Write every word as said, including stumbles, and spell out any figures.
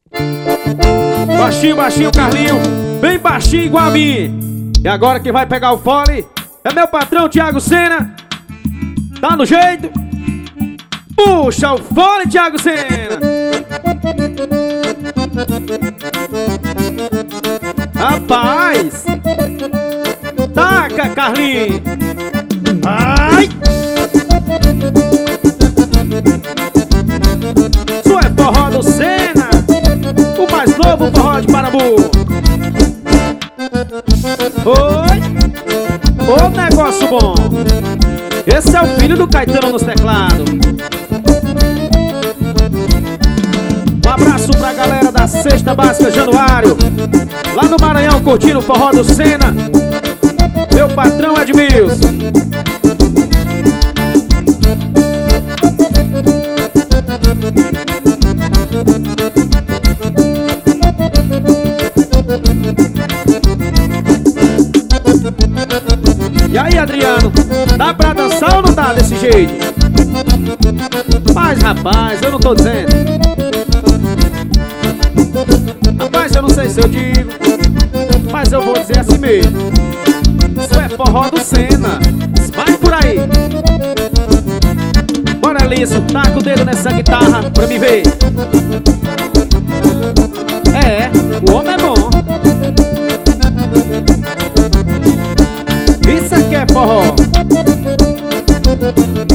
Baixinho, baixinho, Carlinho. Bem baixinho igual a mim. E agora quem vai pegar o fole é meu patrão Thiago Sena. Tá no jeito? Puxa o fole, Thiago Sena. Rapaz, taca, Carlinho. Ai! Isso é forró do Sena, o mais novo forró de Parambu. Oi! Ô negócio bom. Esse é o filho do Caetano nos teclados. Um abraço pra galera da Cesta Básica Januário, lá no Maranhão, curtindo o forró do Sena. Meu patrão Edmilson. E aí, Adriano, dá pra dançar ou não dá desse jeito? Mas, rapaz, eu não tô dizendo. Rapaz, eu não sei se eu digo, mas eu vou dizer assim mesmo. Isso é forró do Sena. Vai por aí. Bora, Liso, taca o dedo nessa guitarra pra me ver. É, o homem é bom. Isso aqui é forró.